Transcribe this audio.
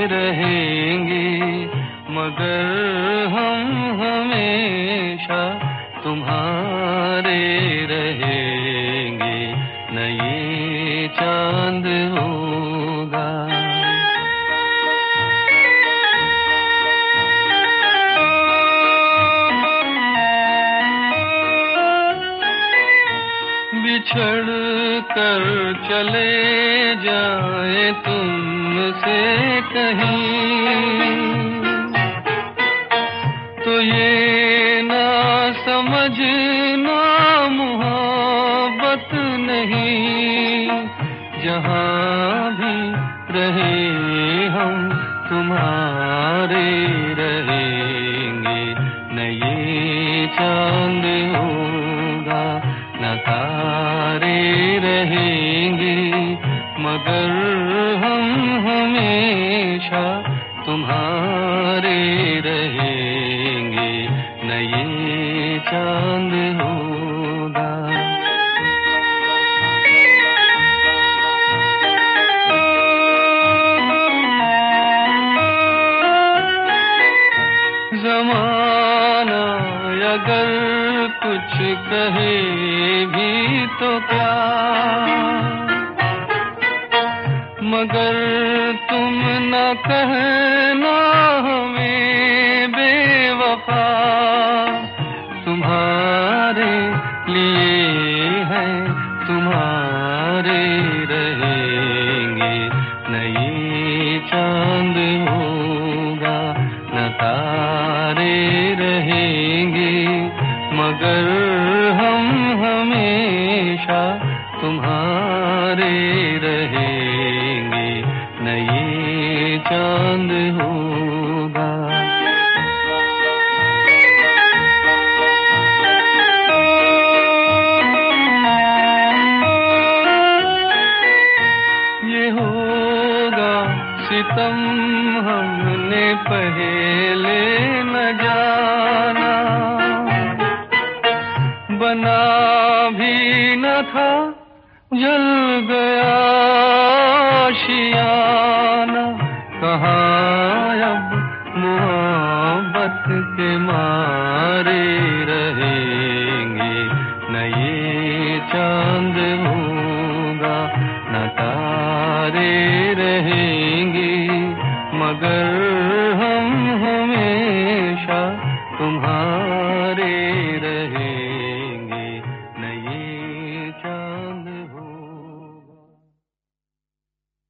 रहेंगे, मगर हम हमेशा तुम्हारे रहेंगे, न ये चांद होगा। बिछड़ कर चले जाए तुमसे कहीं, तो ये ना समझना मोहब्बत नहीं। जहाँ भी रहे हम तुम्हारे रहेंगे, न ये चांद होगा, न तारे रहेंगे, मगर हम हमेशा तुम्हारे रहेंगे, न ये चांद होगा। ज़माना अगर कुछ कहे भी तो क्या, मगर तुम न कहना हमें बेवफा। तुम्हारे लिए है, तुम्हारे रहेंगे, न ये चांद होगा, न तारे रहेंगे, मगर हम हमेशा तुम्हारे रहेंगे, न ये चांद होगा। ये होगा सितम हमने पहले न जाना, बना भी न था, जल गया आशियाना। कहाँ अब मोहब्बत के मारे रहेंगे, न ये चांद होगा, न तारे रहेंगे, मगर हम हमेशा तुम्हारे रहेंगे।